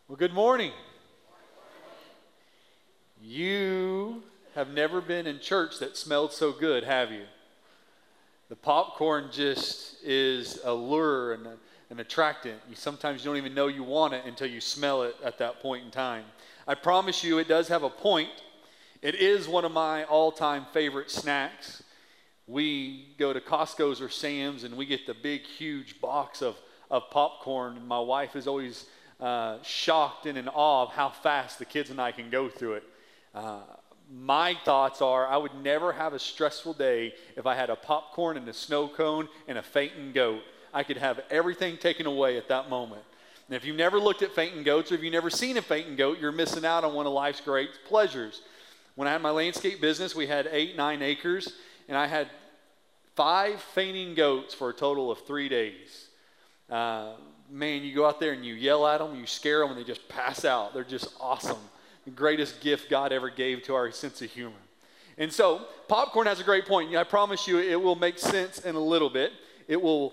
Well, good morning. You have never been in church that smelled so good, have you? The popcorn just is a lure and an attractant. Sometimes you don't even know you want it until you smell it at that point in time. I promise you it does have a point. It is one of my all-time favorite snacks. We go to Costco's or Sam's and we get the big, huge box of popcorn. And my wife is always shocked and in awe of how fast the kids and I can go through it. My thoughts are I would never have a stressful day if I had a popcorn and a snow cone and a fainting goat. I could have everything taken away at that moment. And if you've never looked at fainting goats or if you've never seen a fainting goat, you're missing out on one of life's great pleasures. When I had my landscape business, we had 9 acres, and I had 5 fainting goats for a total of 3 days. Man, you go out there and you yell at them, you scare them, and they just pass out. They're just awesome. The greatest gift God ever gave to our sense of humor. And so, popcorn has a great point. I promise you it will make sense in a little bit. It will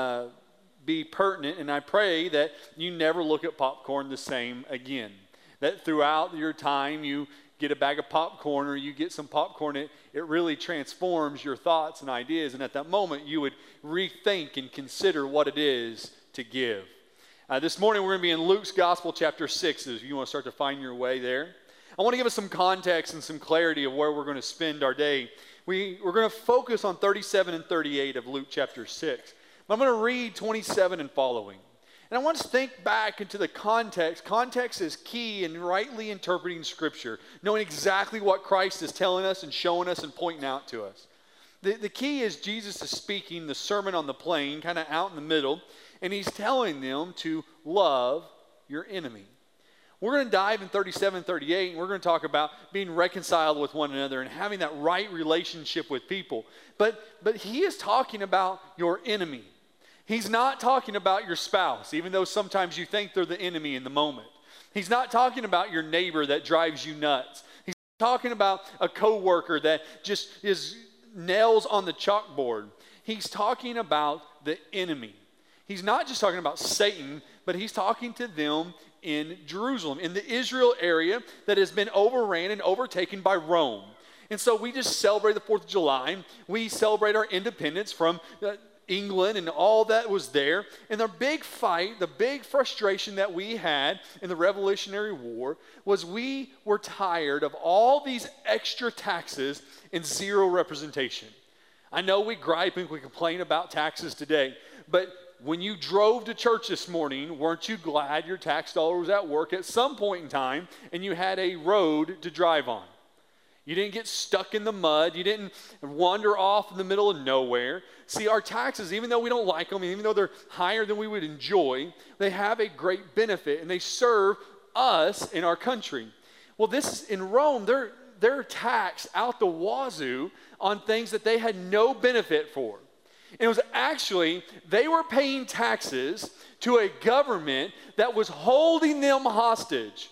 be pertinent, and I pray that you never look at popcorn the same again. That throughout your time you get a bag of popcorn or you get some popcorn, it really transforms your thoughts and ideas, and at that moment you would rethink and consider what it is to give. This morning we're going to be in Luke's Gospel, chapter 6, if you want to start to find your way there. I want to give us some context and some clarity of where we're going to spend our day. We're going to focus on 37 and 38 of Luke chapter 6. But I'm going to read 27 and following. And I want us to think back into the context. Context is key in rightly interpreting Scripture, knowing exactly what Christ is telling us and showing us and pointing out to us. The key is Jesus is speaking the Sermon on the Plain, kind of out in the middle, and he's telling them to love your enemy. We're going to dive in 37 and 38, and we're going to talk about being reconciled with one another and having that right relationship with people. But he is talking about your enemy. He's not talking about your spouse, even though sometimes you think they're the enemy in the moment. He's not talking about your neighbor that drives you nuts. He's talking about a coworker that just is nails on the chalkboard. He's talking about the enemy. He's not just talking about Satan, but he's talking to them in Jerusalem, in the Israel area that has been overran and overtaken by Rome. And so we just celebrate the 4th of July. We celebrate our independence from England and all that was there. And the big fight, the big frustration that we had in the Revolutionary War was we were tired of all these extra taxes and zero representation. I know we gripe and we complain about taxes today, but when you drove to church this morning, weren't you glad your tax dollar was at work at some point in time and you had a road to drive on? You didn't get stuck in the mud. You didn't wander off in the middle of nowhere. See, our taxes, even though we don't like them, even though they're higher than we would enjoy, they have a great benefit, and they serve us in our country. Well, this is in Rome, they're taxed out the wazoo on things that they had no benefit for. And it was actually, they were paying taxes to a government that was holding them hostage.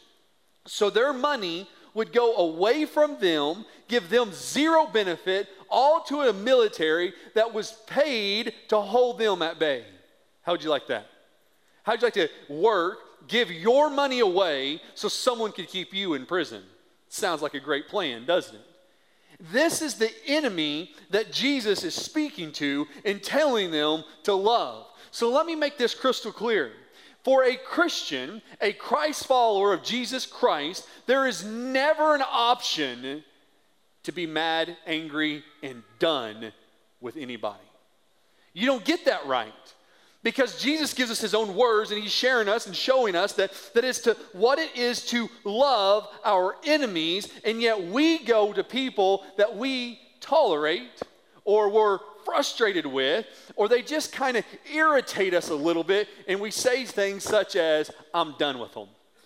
So their money would go away from them, give them zero benefit, all to a military that was paid to hold them at bay. How would you like that? How would you like to work, give your money away so someone could keep you in prison? Sounds like a great plan, doesn't it? This is the enemy that Jesus is speaking to and telling them to love. So let me make this crystal clear. For a Christian, a Christ follower of Jesus Christ, there is never an option to be mad, angry, and done with anybody. You don't get that right. Because Jesus gives us his own words, and he's sharing us and showing us that is to what it is to love our enemies, and yet we go to people that we tolerate or we're frustrated with, or they just kind of irritate us a little bit, and we say things such as, I'm done with them.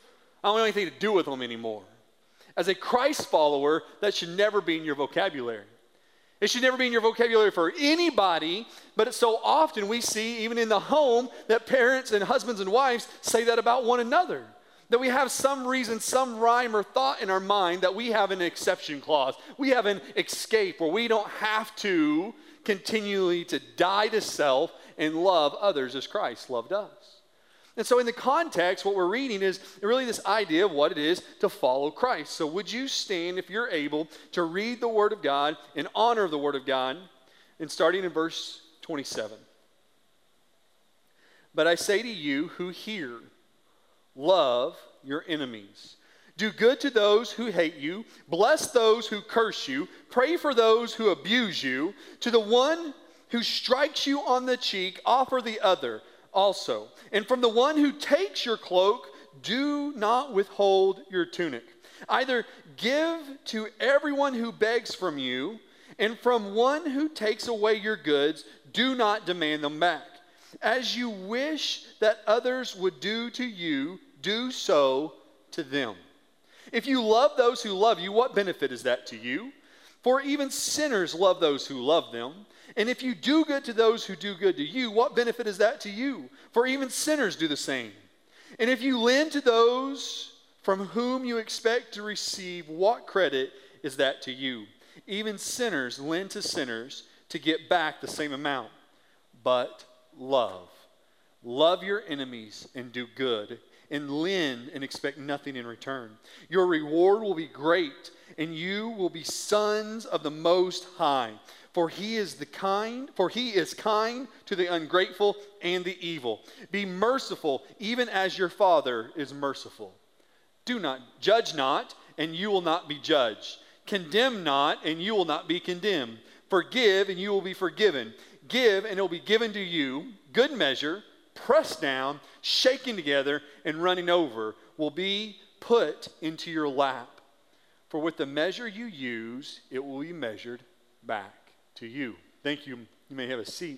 I don't want anything to do with them anymore. As a Christ follower, that should never be in your vocabulary. It should never be in your vocabulary for anybody, but so often we see, even in the home, that parents and husbands and wives say that about one another. That we have some reason, some rhyme or thought in our mind that we have an exception clause. We have an escape where we don't have to continually to die to self and love others as Christ loved us. And so in the context, what we're reading is really this idea of what it is to follow Christ. So would you stand, if you're able, to read the Word of God in honor of the Word of God, and starting in verse 27. But I say to you who hear, love your enemies. Do good to those who hate you. Bless those who curse you. Pray for those who abuse you. To the one who strikes you on the cheek, offer the other also. And from the one who takes your cloak, do not withhold your tunic. Either give to everyone who begs from you, and from one who takes away your goods, do not demand them back. As you wish that others would do to you, do so to them. If you love those who love you, what benefit is that to you? For even sinners love those who love them. And if you do good to those who do good to you, what benefit is that to you? For even sinners do the same. And if you lend to those from whom you expect to receive, what credit is that to you? Even sinners lend to sinners to get back the same amount. But love. Love your enemies and do good, and lend and expect nothing in return. Your reward will be great, and you will be sons of the Most High. For he is kind to the ungrateful and the evil. Be merciful, even as your Father is merciful. Do not judge not, and you will not be judged. Condemn not, and you will not be condemned. Forgive, and you will be forgiven. Give, and it will be given to you. Good measure, pressed down, shaken together, and running over, will be put into your lap. For with the measure you use, it will be measured back to you. Thank you. You may have a seat.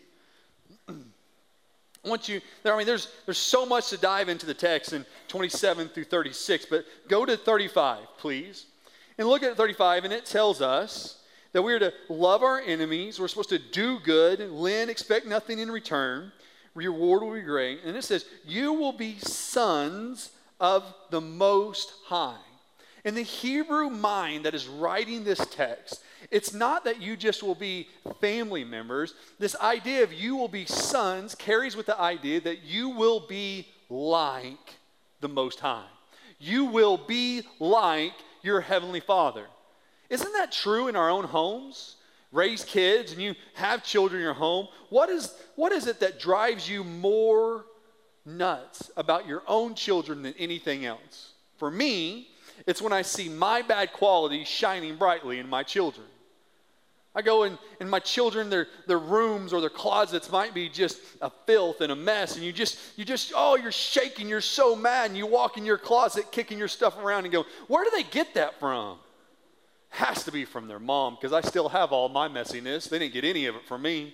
There's so much to dive into the text in 27 through 36, but go to 35, please. And look at 35, and it tells us that we are to love our enemies. We're supposed to do good, lend, expect nothing in return. Reward will be great. And it says, you will be sons of the Most High. In the Hebrew mind that is writing this text, it's not that you just will be family members. This idea of you will be sons carries with the idea that you will be like the Most High. You will be like your Heavenly Father. Isn't that true in our own homes? Raise kids and you have children in your home. What is it that drives you more nuts about your own children than anything else? For me, it's when I see my bad qualities shining brightly in my children. I go in my children, their rooms or their closets might be just a filth and a mess, and you're shaking, you're so mad, and you walk in your closet kicking your stuff around and go, where do they get that from? Has to be from their mom, because I still have all my messiness. They didn't get any of it from me.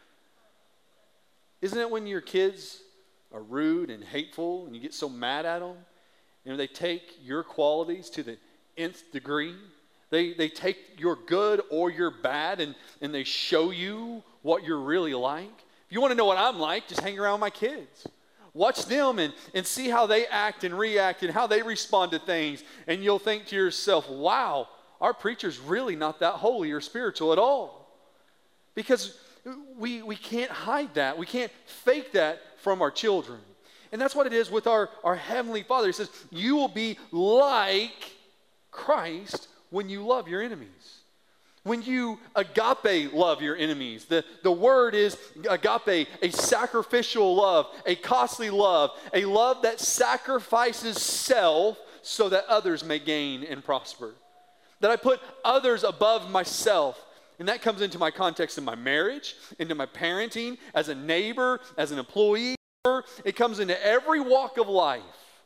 Isn't it when your kids are rude and hateful and you get so mad at them, and they take your qualities to the nth degree? They take your good or your bad and they show you what you're really like. If you want to know what I'm like, just hang around my kids. Watch them and see how they act and react and how they respond to things. And you'll think to yourself, wow, our preacher's really not that holy or spiritual at all. Because we can't hide that. We can't fake that from our children. And that's what it is with our Heavenly Father. He says, you will be like Christ when you love your enemies. When you agape love your enemies. The word is agape, a sacrificial love, a costly love, a love that sacrifices self so that others may gain and prosper. That I put others above myself. And that comes into my context in my marriage, into my parenting, as a neighbor, as an employee. It comes into every walk of life.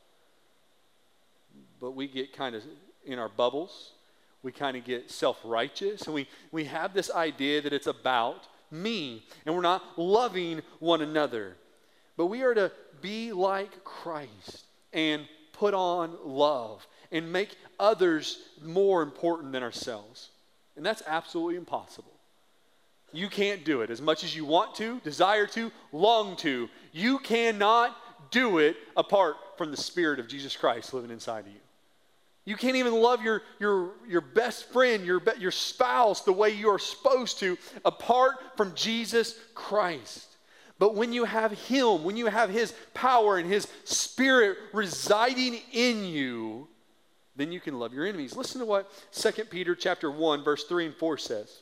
But we get kind of in our bubbles. We kind of get self-righteous. And we have this idea that it's about me. And we're not loving one another. But we are to be like Christ and put on love and make others more important than ourselves. And that's absolutely impossible. You can't do it as much as you want to, desire to, long to. You cannot do it apart from the Spirit of Jesus Christ living inside of you. You can't even love your best friend, your spouse the way you are supposed to apart from Jesus Christ. But when you have Him, when you have His power and His Spirit residing in you, then you can love your enemies. Listen to what 2 Peter chapter 1, verse 3 and 4 says.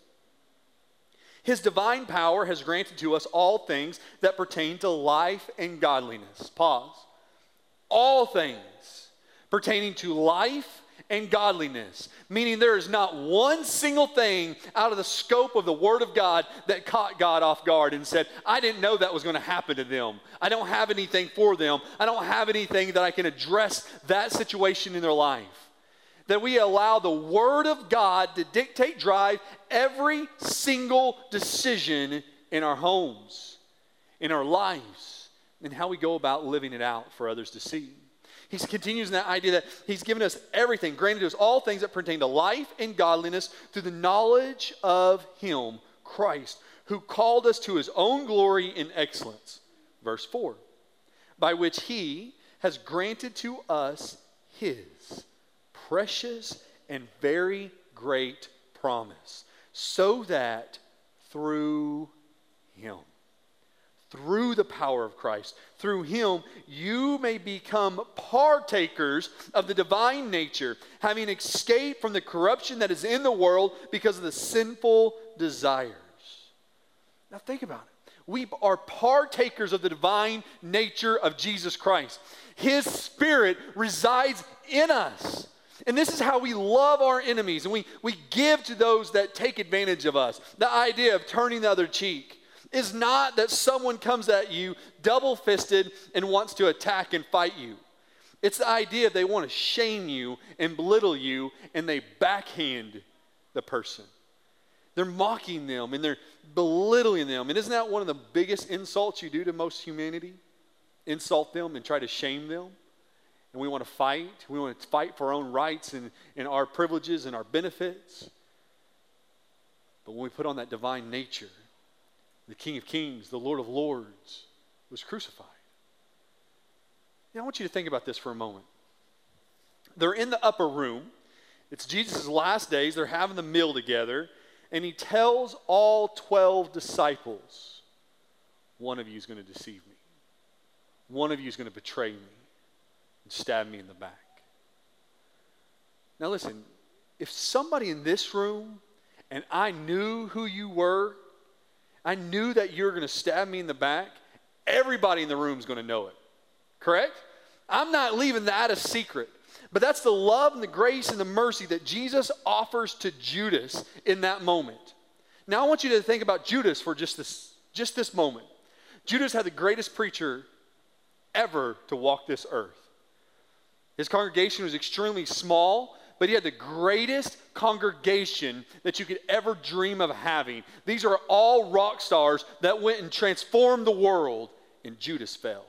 His divine power has granted to us all things that pertain to life and godliness. Pause. All things pertaining to life and godliness. Meaning there is not one single thing out of the scope of the Word of God that caught God off guard and said, I didn't know that was going to happen to them. I don't have anything for them. I don't have anything that I can address that situation in their life. That we allow the Word of God to dictate, drive every single decision in our homes, in our lives, and how we go about living it out for others to see. He continues in that idea that He's given us everything, granted to us all things that pertain to life and godliness through the knowledge of Him, Christ, who called us to His own glory and excellence. Verse 4, by which He has granted to us His precious and very great promise, so that through Him, through the power of Christ, through Him, you may become partakers of the divine nature, having escaped from the corruption that is in the world because of the sinful desires. Now think about it. We are partakers of the divine nature of Jesus Christ. His Spirit resides in us. And this is how we love our enemies, and we give to those that take advantage of us. The idea of turning the other cheek is not that someone comes at you double-fisted and wants to attack and fight you. It's the idea they want to shame you and belittle you, and they backhand the person. They're mocking them and they're belittling them. And isn't that one of the biggest insults you do to most humanity? Insult them and try to shame them. And we want to fight. We want to fight for our own rights and our privileges and our benefits. But when we put on that divine nature, the King of Kings, the Lord of Lords, was crucified. Now I want you to think about this for a moment. They're in the upper room. It's Jesus' last days. They're having the meal together. And He tells all 12 disciples, one of you is going to deceive me. One of you is going to betray me and stab me in the back. Now listen, if somebody in this room and I knew who you were, I knew that you were going to stab me in the back, everybody in the room is going to know it. Correct? I'm not leaving that a secret. But that's the love and the grace and the mercy that Jesus offers to Judas in that moment. Now I want you to think about Judas for just this moment. Judas had the greatest preacher ever to walk this earth. His congregation was extremely small, but he had the greatest congregation that you could ever dream of having. These are all rock stars that went and transformed the world, and Judas fell.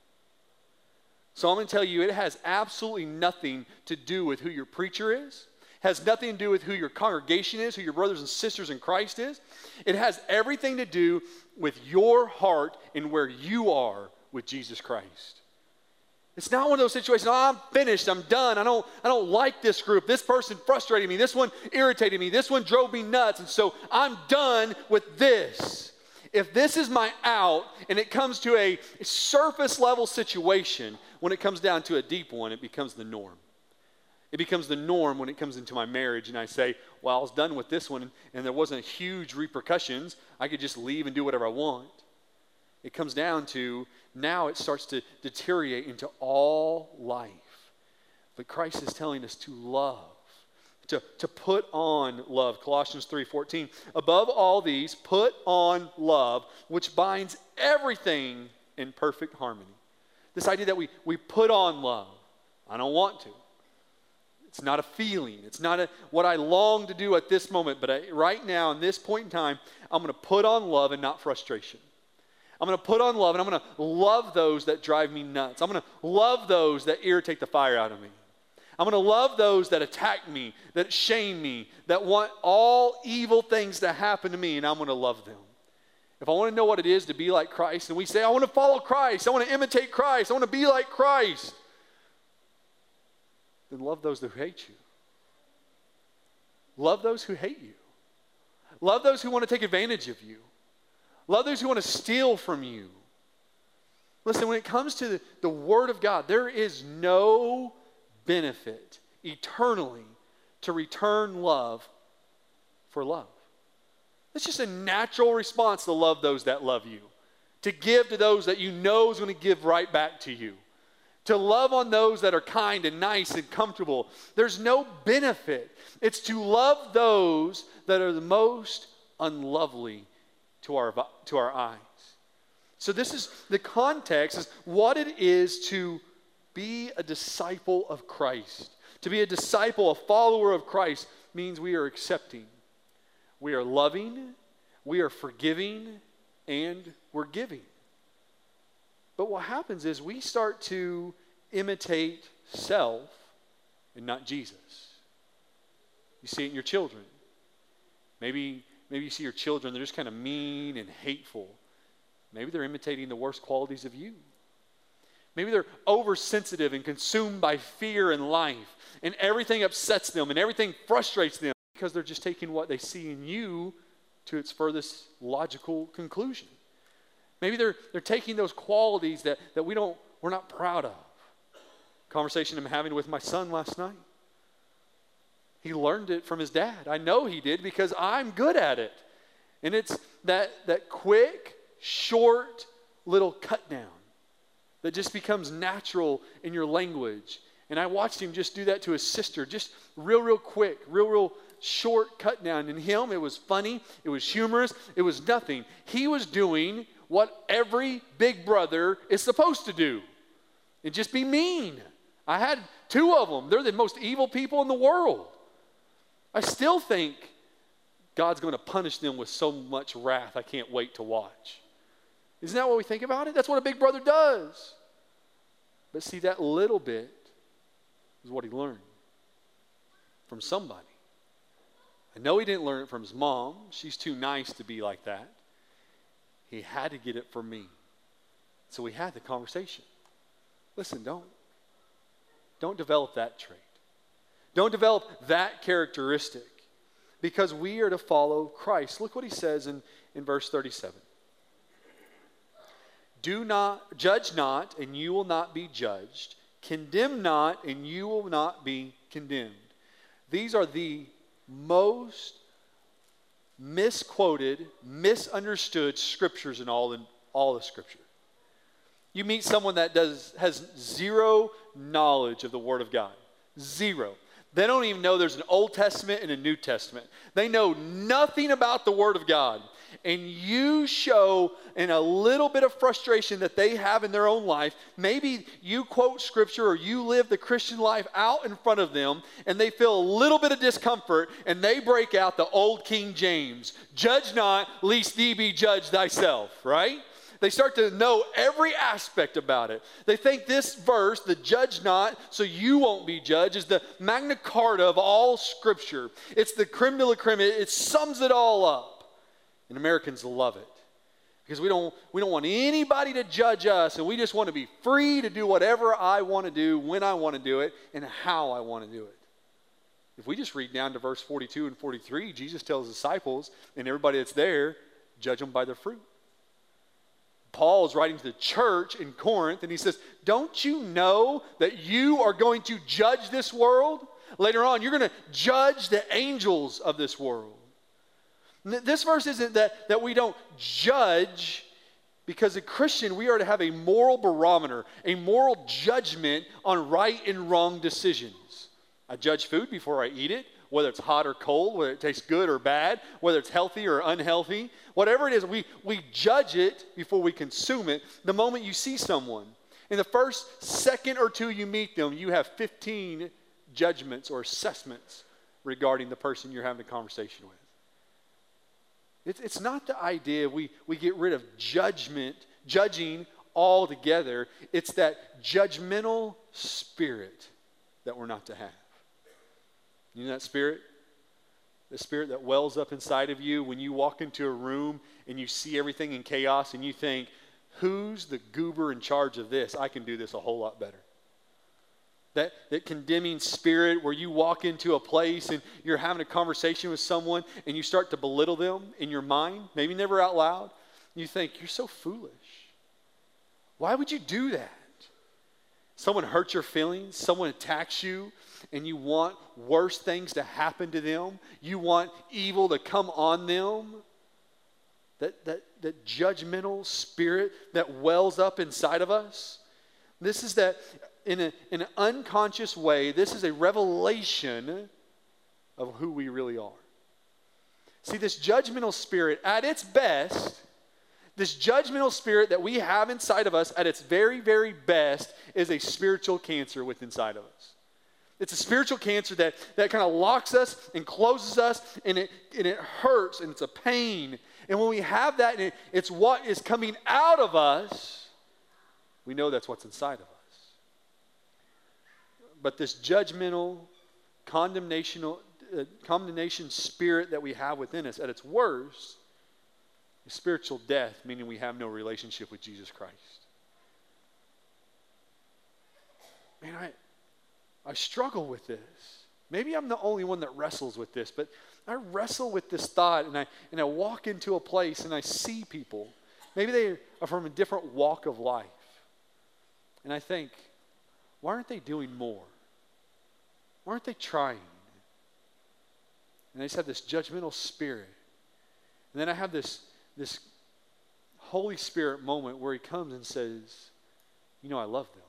So I'm going to tell you, it has absolutely nothing to do with who your preacher is. It has nothing to do with who your congregation is, who your brothers and sisters in Christ is. It has everything to do with your heart and where you are with Jesus Christ. It's not one of those situations, oh, I'm finished, I'm done, I don't like this group. This person frustrated me, this one irritated me, this one drove me nuts, and so I'm done with this. If this is my out and it comes to a surface level situation, when it comes down to a deep one, it becomes the norm. It becomes the norm when it comes into my marriage and I say, well, I was done with this one and there wasn't huge repercussions. I could just leave and do whatever I want. It comes down to now it starts to deteriorate into all life. But Christ is telling us to love. To put on love. Colossians 3:14. Above all these, put on love, which binds everything in perfect harmony. This idea that we put on love. I don't want to. It's not a feeling. It's not what I long to do at this moment. But right now, in this point in time, I'm going to put on love and not frustration. I'm going to put on love and I'm going to love those that drive me nuts. I'm going to love those that irritate the fire out of me. I'm going to love those that attack me, that shame me, that want all evil things to happen to me, and I'm going to love them. If I want to know what it is to be like Christ, and we say, I want to follow Christ, I want to imitate Christ, I want to be like Christ, then love those who hate you. Love those who hate you. Love those who want to take advantage of you. Love those who want to steal from you. Listen, when it comes to the Word of God, there is no benefit eternally to return love for love. It's just a natural response to love those that love you, to give to those that you know is going to give right back to you, to love on those that are kind and nice and comfortable. There's no benefit. It's to love those that are the most unlovely to our eyes. So this is the context, is what it is to be a disciple of Christ. To be a disciple, a follower of Christ, means we are accepting, we are loving, we are forgiving, and we're giving. But what happens is we start to imitate self and not Jesus. You see it in your children. Maybe you see your children, they're just kind of mean and hateful. Maybe they're imitating the worst qualities of you. Maybe they're oversensitive and consumed by fear in life, and everything upsets them and everything frustrates them because they're just taking what they see in you to its furthest logical conclusion. Maybe they're taking those qualities that we're not proud of. Conversation I'm having with my son last night. He learned it from his dad. I know he did because I'm good at it. And it's that quick, short little cut down that just becomes natural in your language. And I watched him just do that to his sister, just real quick, real short cut down. In him, it was funny, it was humorous, it was nothing. He was doing what every big brother is supposed to do, and just be mean. I had 2 of them. They're the most evil people in the world. I still think God's going to punish them with so much wrath I can't wait to watch. Isn't that what we think about it? That's what a big brother does. But see, that little bit is what he learned from somebody. I know he didn't learn it from his mom. She's too nice to be like that. He had to get it from me. So we had the conversation. Listen, don't develop that trait. Don't develop that characteristic, because we are to follow Christ. Look what he says in verse 37. Judge not, and you will not be judged. Condemn not, and you will not be condemned. These are the most misquoted, misunderstood scriptures in all the Scripture. You meet someone that has zero knowledge of the Word of God. Zero. They don't even know there's an Old Testament and a New Testament. They know nothing about the Word of God. And you show in a little bit of frustration that they have in their own life. Maybe you quote Scripture or you live the Christian life out in front of them, and they feel a little bit of discomfort, and they break out the old King James. Judge not, lest thee be judged thyself, right? They start to know every aspect about it. They think this verse, the judge not, so you won't be judged, is the Magna Carta of all Scripture. It's the creme de la creme. It sums it all up. And Americans love it because we don't want anybody to judge us, and we just want to be free to do whatever I want to do, when I want to do it, and how I want to do it. If we just read down to verse 42 and 43, Jesus tells his disciples and everybody that's there, judge them by their fruit. Paul is writing to the church in Corinth, and he says, don't you know that you are going to judge this world? Later on, you're going to judge the angels of this world. This verse isn't that we don't judge, because a Christian, we are to have a moral barometer, a moral judgment on right and wrong decisions. I judge food before I eat it, whether it's hot or cold, whether it tastes good or bad, whether it's healthy or unhealthy. Whatever it is, we judge it before we consume it. The moment you see someone, in the first second or two you meet them, you have 15 judgments or assessments regarding the person you're having a conversation with. It's not the idea we get rid of judging altogether. It's that judgmental spirit that we're not to have. You know that spirit? The spirit that wells up inside of you when you walk into a room and you see everything in chaos and you think, who's the goober in charge of this? I can do this a whole lot better. That condemning spirit where you walk into a place and you're having a conversation with someone and you start to belittle them in your mind, maybe never out lound. You think, you're so foolish. Why would you do that? Someone hurts your feelings, someone attacks you, and you want worse things to happen to them. You want evil to come on them. That judgmental spirit that wells up inside of us. This is that in an unconscious way, this is a revelation of who we really are. See, this judgmental spirit at its best, this judgmental spirit that we have inside of us at its very, very best is a spiritual cancer within inside of us. It's a spiritual cancer that kind of locks us and closes us, and it hurts, and it's a pain. And when we have that, and it's what is coming out of us, we know that's what's inside of us. But this judgmental, condemnation spirit that we have within us, at its worst, is spiritual death, meaning we have no relationship with Jesus Christ. Man, I struggle with this. Maybe I'm the only one that wrestles with this, but I wrestle with this thought, and I walk into a place and I see people. Maybe they are from a different walk of life. And I think, why aren't they doing more? Why aren't they trying? And I just have this judgmental spirit. And then I have this Holy Spirit moment where he comes and says, you know, I love them.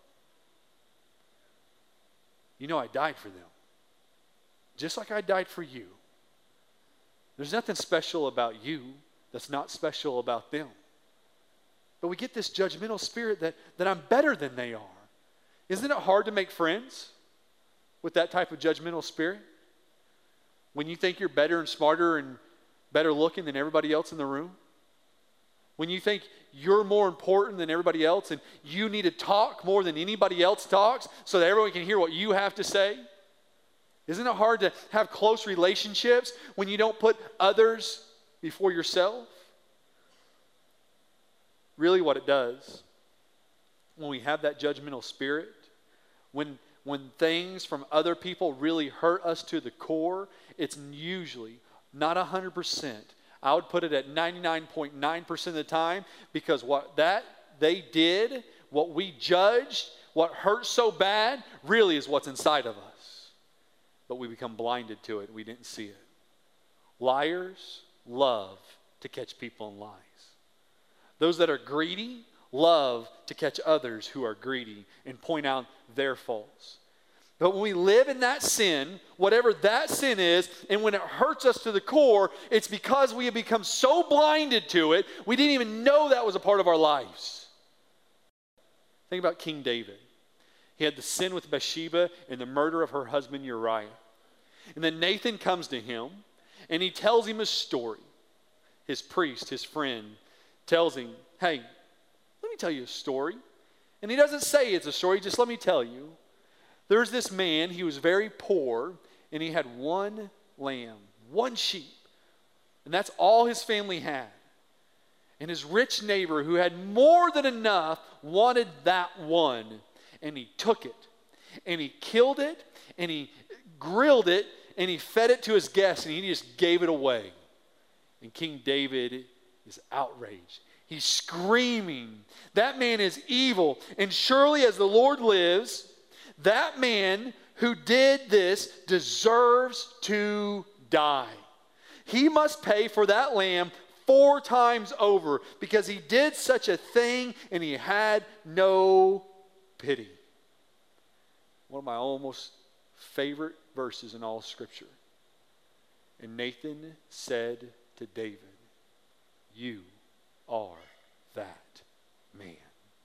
You know, I died for them. Just like I died for you. There's nothing special about you that's not special about them. But we get this judgmental spirit that I'm better than they are. Isn't it hard to make friends with that type of judgmental spirit? When you think you're better and smarter and better looking than everybody else in the room? When you think you're more important than everybody else and you need to talk more than anybody else talks so that everyone can hear what you have to say? Isn't it hard to have close relationships when you don't put others before yourself? Really what it does, when we have that judgmental spirit, when things from other people really hurt us to the core, it's usually not 100%. I would put it at 99.9% of the time, because what they did, what we judged, what hurt so bad, really is what's inside of us. But we become blinded to it. We didn't see it. Liars love to catch people in lies. Those that are greedy love to catch others who are greedy and point out their faults. But when we live in that sin, whatever that sin is, and when it hurts us to the core, it's because we have become so blinded to it, we didn't even know that was a part of our lives. Think about King David. He had the sin with Bathsheba and the murder of her husband Uriah. And then Nathan comes to him, and he tells him a story. His priest, his friend, tells him, hey, let me tell you a story. And he doesn't say it's a story, just let me tell you. There's this man, he was very poor, and he had one lamb, one sheep. And that's all his family had. And his rich neighbor, who had more than enough, wanted that one. And he took it, and he killed it, and he grilled it, and he fed it to his guests, and he just gave it away. And King David is outraged. He's screaming, that man is evil, and surely as the Lord lives, that man who did this deserves to die. He must pay for that lamb 4 times over, because he did such a thing and he had no pity. One of my almost favorite verses in all Scripture. And Nathan said to David, you are that man.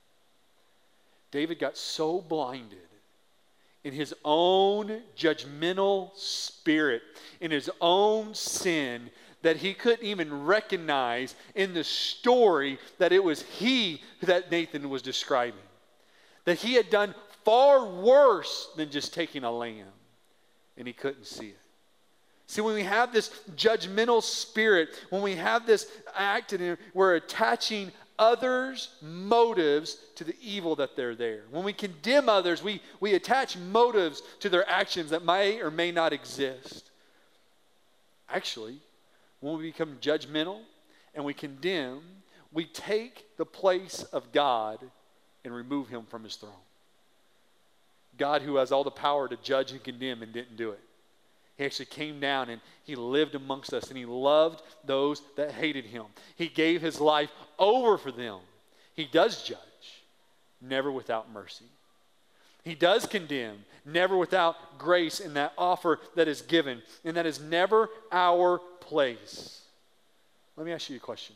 David got so blinded in his own judgmental spirit, in his own sin, that he couldn't even recognize in the story that it was he that Nathan was describing. That he had done far worse than just taking a lamb, and he couldn't see it. See, when we have this judgmental spirit, when we have this act, and we're attaching others' motives to the evil that they're there. When we condemn others, we attach motives to their actions that may or may not exist. Actually, when we become judgmental and we condemn, we take the place of God and remove him from his throne. God, who has all the power to judge and condemn, and didn't do it. He actually came down and he lived amongst us, and he loved those that hated him. He gave his life over for them. He does judge, never without mercy. He does condemn, never without grace in that offer that is given, and that is never our place. Let me ask you a question.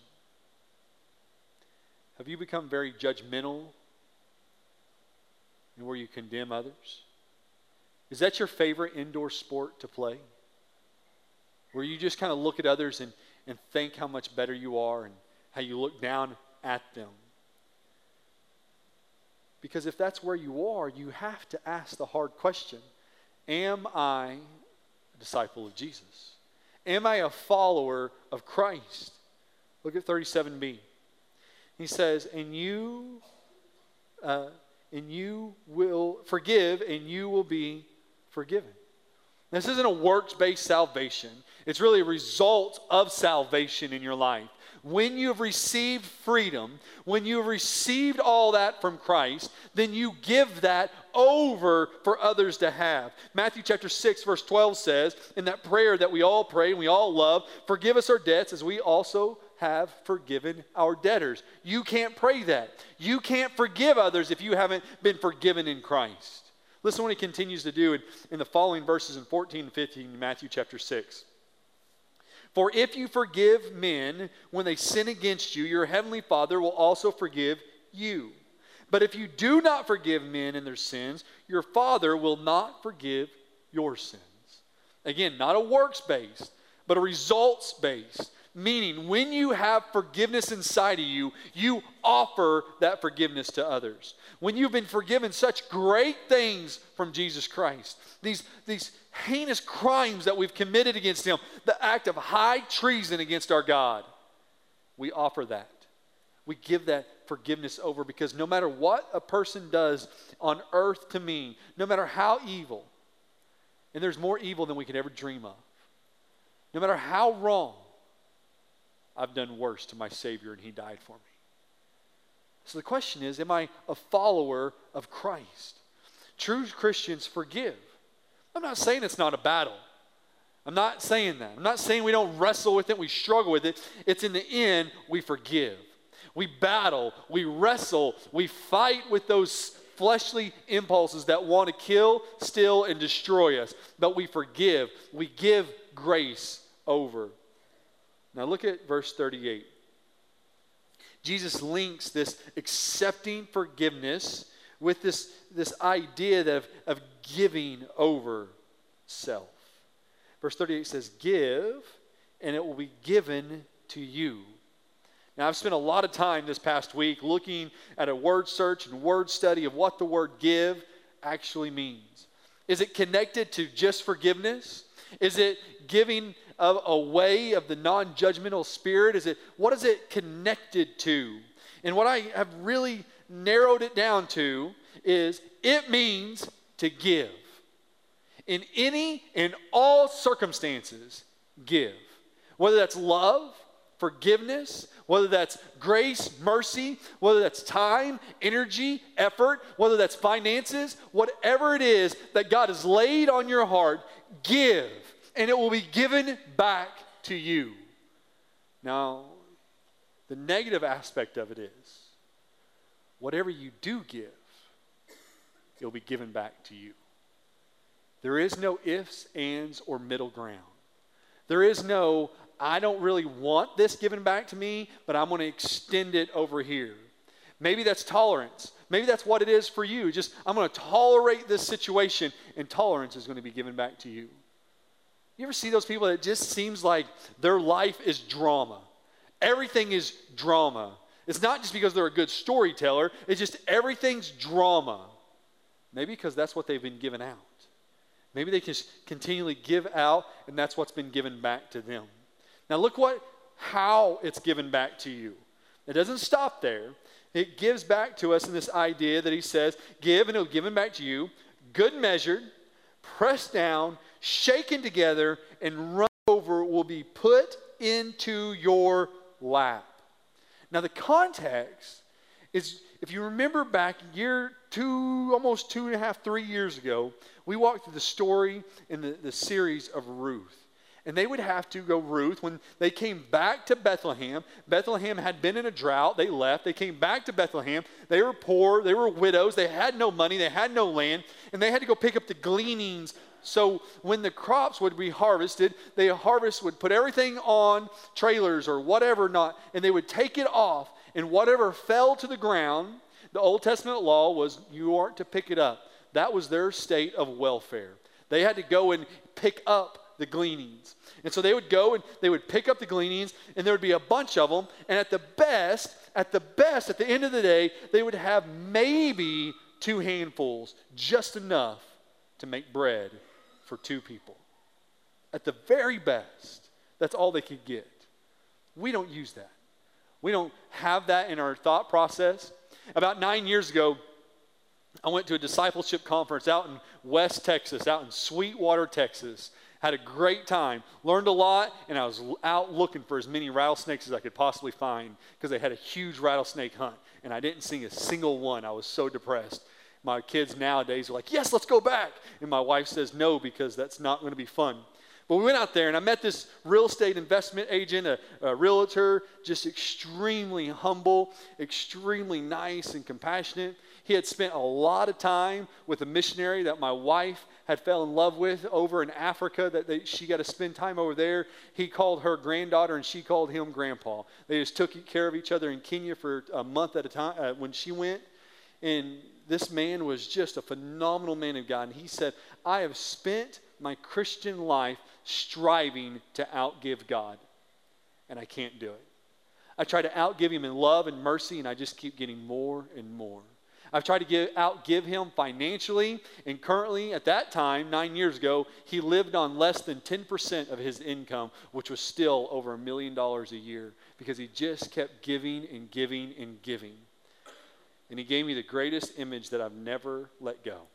Have you become very judgmental in where you condemn others? Is that your favorite indoor sport to play? Where you just kind of look at others and think how much better you are and how you look down at them? Because if that's where you are, you have to ask the hard question. Am I a disciple of Jesus? Am I a follower of Christ? Look at 37b. He says, and you will forgive, and you will be forgiven. This isn't a works-based salvation. It's really a result of salvation in your life. When you have received freedom, when you have received all that from Christ, then you give that over for others to have. Matthew chapter 6, verse 12 says, in that prayer that we all pray and we all love, forgive us our debts as we also have forgiven our debtors. You can't pray that. You can't forgive others if you haven't been forgiven in Christ. Listen to what he continues to do in the following verses in 14 and 15 in Matthew chapter 6. For if you forgive men when they sin against you, your heavenly Father will also forgive you. But if you do not forgive men in their sins, your Father will not forgive your sins. Again, not a works-based, but a results-based. Meaning, when you have forgiveness inside of you, you offer that forgiveness to others. When you've been forgiven such great things from Jesus Christ, these heinous crimes that we've committed against him, the act of high treason against our God, we offer that. We give that forgiveness over, because no matter what a person does on earth to me, no matter how evil, and there's more evil than we could ever dream of, no matter how wrong, I've done worse to my Savior, and he died for me. So the question is, am I a follower of Christ? True Christians forgive. I'm not saying it's not a battle. I'm not saying that. I'm not saying we don't wrestle with it, we struggle with it. It's in the end, we forgive. We battle, we wrestle, we fight with those fleshly impulses that want to kill, steal, and destroy us. But we forgive. We give grace over. Now look at verse 38. Jesus links this accepting forgiveness with this idea of giving over self. Verse 38 says, give, and it will be given to you. Now, I've spent a lot of time this past week looking at a word search and word study of what the word give actually means. Is it connected to just forgiveness? Is it giving of a way of the non-judgmental spirit? What is it connected to? And what I have really narrowed it down to is it means to give. In any and all circumstances, give. Whether that's love, forgiveness, whether that's grace, mercy, whether that's time, energy, effort, whether that's finances, whatever it is that God has laid on your heart, give, and it will be given back to you. Now, the negative aspect of it is, whatever you do give, it'll be given back to you. There is no ifs, ands, or middle ground. There is no, I don't really want this given back to me, but I'm going to extend it over here. Maybe that's tolerance. Maybe that's what it is for you. Just, I'm going to tolerate this situation, and tolerance is going to be given back to you. You ever see those people that it just seems like their life is drama? Everything is drama. It's not just because they're a good storyteller. It's just everything's drama. Maybe because that's what they've been given out. Maybe they just continually give out, and that's what's been given back to them. Now look how it's given back to you. It doesn't stop there. It gives back to us in this idea that he says, give and it'll be given back to you, good measured, pressed down, shaken together, and run over will be put into your lap. Now the context is if you remember back almost 2.5, 3 years ago, we walked through the story in the series of Ruth. And they would have to go, Ruth, when they came back to Bethlehem. Bethlehem had been in a drought. They left. They came back to Bethlehem. They were poor. They were widows. They had no money. They had no land. And they had to go pick up the gleanings. So when the crops would be harvested, would put everything on trailers or whatever not, and they would take it off. And whatever fell to the ground, the Old Testament law was you aren't to pick it up. That was their state of welfare. They had to go and pick up the gleanings. And so they would go and they would pick up the gleanings, and there would be a bunch of them, and at the best, at the end of the day, they would have maybe 2 handfuls, just enough to make bread for 2 people. At the very best, that's all they could get. We don't use that. We don't have that in our thought process. About 9 years ago, I went to a discipleship conference out in West Texas, out in Sweetwater, Texas. Had a great time, learned a lot, and I was out looking for as many rattlesnakes as I could possibly find because they had a huge rattlesnake hunt, and I didn't see a single one. I was so depressed. My kids nowadays are like, yes, let's go back. And my wife says no because that's not going to be fun. But we went out there, and I met this real estate investment agent, a realtor, just extremely humble, extremely nice and compassionate. He had spent a lot of time with a missionary that my wife had fell in love with over in Africa, she got to spend time over there. He called her granddaughter, and she called him grandpa. They just took care of each other in Kenya for a month at a time when she went. And this man was just a phenomenal man of God. And he said, I have spent my Christian life striving to outgive God, and I can't do it. I try to outgive him in love and mercy, and I just keep getting more and more. I've tried to outgive him financially, and currently, at that time, 9 years ago, he lived on less than 10% of his income, which was still over $1 million a year, because he just kept giving and giving and giving. And he gave me the greatest image that I've never let go.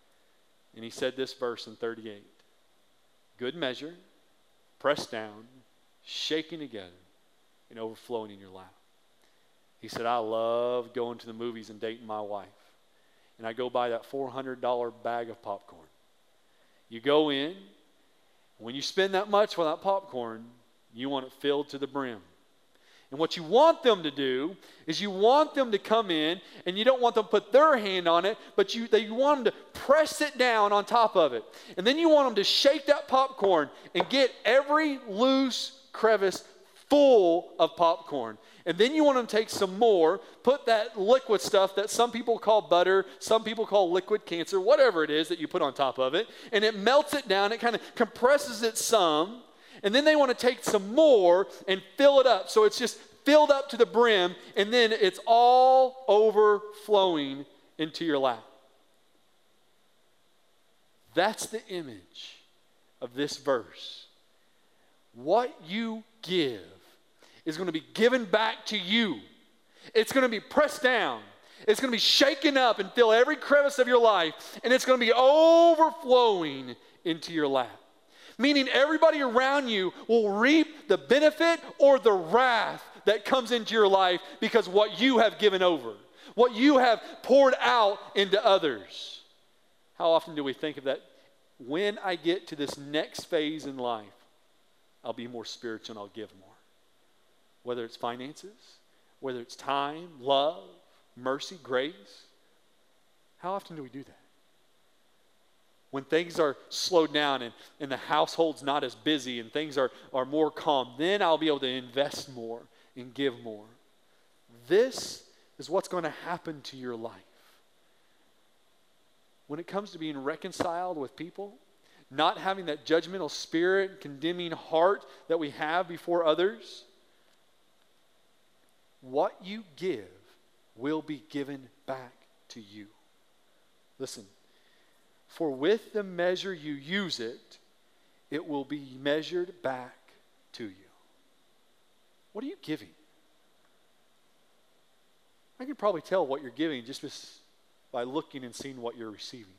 And he said this verse in 38. Good measure, pressed down, shaken together, and overflowing in your lap. He said, I love going to the movies and dating my wife. And I go buy that $400 bag of popcorn. You go in, when you spend that much for that popcorn, you want it filled to the brim. And what you want them to do is you want them to come in, and you don't want them to put their hand on it, but you want them to press it down on top of it. And then you want them to shake that popcorn and get every loose crevice full of popcorn. And then you want them to take some more, put that liquid stuff that some people call butter, some people call liquid cancer, whatever it is that you put on top of it, and it melts it down, it kind of compresses it some, and then they want to take some more and fill it up. So it's just filled up to the brim, and then it's all overflowing into your lap. That's the image of this verse. What you give is going to be given back to you. It's going to be pressed down. It's going to be shaken up and fill every crevice of your life, and it's going to be overflowing into your lap. Meaning everybody around you will reap the benefit or the wrath that comes into your life because what you have given over, what you have poured out into others. How often do we think of that? When I get to this next phase in life, I'll be more spiritual and I'll give more. Whether it's finances, whether it's time, love, mercy, grace. How often do we do that? When things are slowed down and the household's not as busy and things are more calm, then I'll be able to invest more and give more. This is what's going to happen to your life. When it comes to being reconciled with people, not having that judgmental spirit, condemning heart that we have before others, what you give will be given back to you. Listen, for with the measure you use it, it will be measured back to you. What are you giving? I can probably tell what you're giving just by looking and seeing what you're receiving.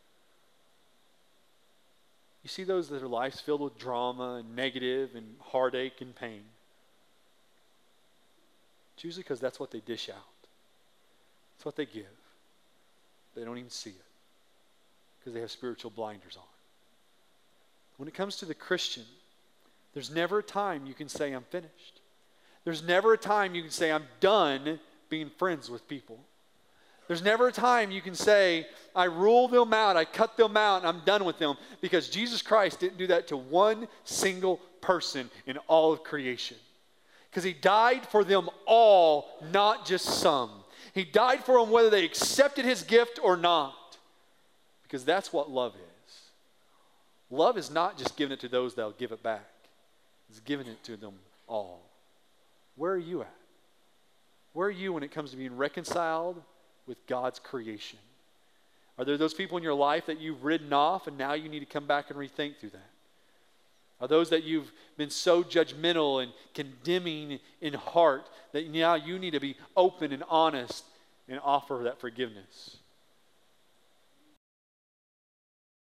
You see those that are lives filled with drama and negative and heartache and pain. It's usually because that's what they dish out. It's what they give. They don't even see it because they have spiritual blinders on. When it comes to the Christian, there's never a time you can say, I'm finished. There's never a time you can say, I'm done being friends with people. There's never a time you can say, I rule them out, I cut them out, and I'm done with them, because Jesus Christ didn't do that to one single person in all of creation. Because he died for them all, not just some. He died for them whether they accepted his gift or not. Because that's what love is. Love is not just giving it to those that will give it back. It's giving it to them all. Where are you at? Where are you when it comes to being reconciled with God's creation? Are there those people in your life that you've ridden off and now you need to come back and rethink through that? Are those that you've been so judgmental and condemning in heart that now you need to be open and honest and offer that forgiveness?